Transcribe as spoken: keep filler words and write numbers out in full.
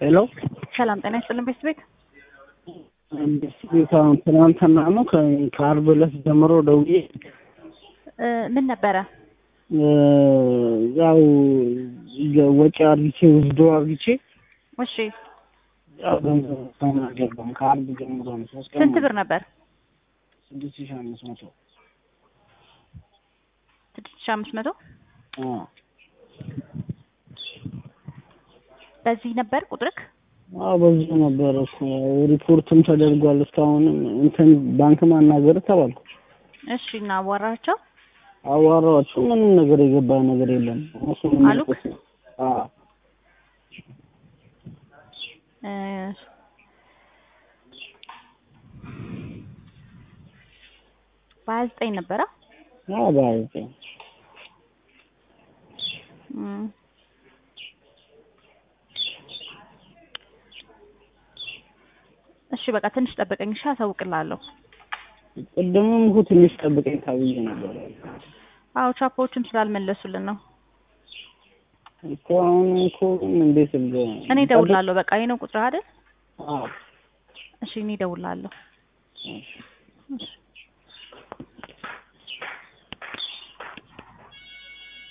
ሄሎ ሰላም ጤና ይስጥልን ቤተሰብ እንዴት ነው? ትናንትና ነው ከአርብ ዕለት ጀምሮ ደውዬ ምን ነበረ? ያው ወጪ አርግቼ ውስዶ አርግቼ እሺ ያው ገንዘብ ተናገርኩኝ። ከአርብ ጀምሮ ነው ሶስት ቀን። ስንት ብር ነበር? ስድስት ሺህ አምስት መቶ ስድስት ሺህ አምስት መቶ አዎ። በዚህ ነበር ቁጥርክ? አዎ በዚህ ነበር እኮ ሪፖርትም ተደርጓል። እስካሁን እንትን ባንክ ማናገር ተባልኩ። እሺ እና አዋራቸው አዋራቸው ምንም ነገር የገባ ነገር የለም አሉክ? አዎ እ በሀያ ዘጠኝ ነበረ? አዎ በሀያ ዘጠኝ እም እሺ በቃ ትንሽ ጠብቀኝ እሺ፣ አሳውቅልሃለሁ። ቅድምም እኮ ትንሽ ጠብቀኝ ታብዬ ነበር። አዎ ቻፖዎችም ስላልመለሱልን ነው እኮ አሁን እኮ እንዴት እንደ እኔ እደውልልሃለሁ። በቃ ይሄ ነው ቁጥር አይደል? አዎ እሺ እኔ እደውልልሃለሁ። እሺ እሺ